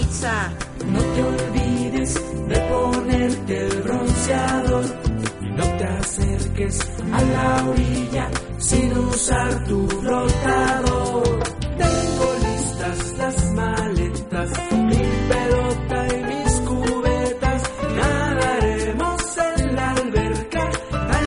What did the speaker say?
pizza. No te olvides de ponerte el bronceador y no te acerques a la orilla sin usar tu flotador.